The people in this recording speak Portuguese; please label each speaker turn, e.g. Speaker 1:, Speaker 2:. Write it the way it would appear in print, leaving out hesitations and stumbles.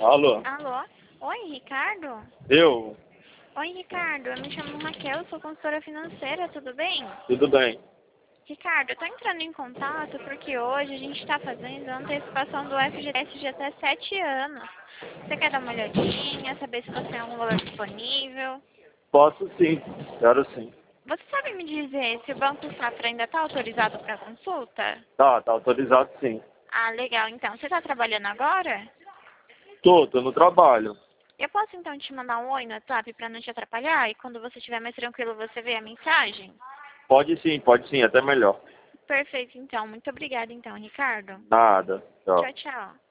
Speaker 1: Alô?
Speaker 2: Alô? Oi, Ricardo?
Speaker 1: Eu?
Speaker 2: Oi, Ricardo. Eu me chamo Raquel, sou consultora financeira, tudo bem?
Speaker 1: Tudo bem?
Speaker 2: Ricardo, eu tô entrando em contato porque hoje a gente está fazendo a antecipação do FGTS de até 7 anos. Você quer dar uma olhadinha, saber se você tem algum valor disponível?
Speaker 1: Posso sim, quero sim.
Speaker 2: Você sabe me dizer se o Banco Safra ainda está autorizado para consulta?
Speaker 1: Tá autorizado sim.
Speaker 2: Ah, legal. Então, você está trabalhando agora?
Speaker 1: Tô no trabalho.
Speaker 2: Eu posso então te mandar um oi no WhatsApp para não te atrapalhar e quando você estiver mais tranquilo você vê a mensagem?
Speaker 1: Pode sim, até melhor.
Speaker 2: Perfeito, então. Muito obrigada, então, Ricardo.
Speaker 1: Nada, tchau.
Speaker 2: Tchau, tchau.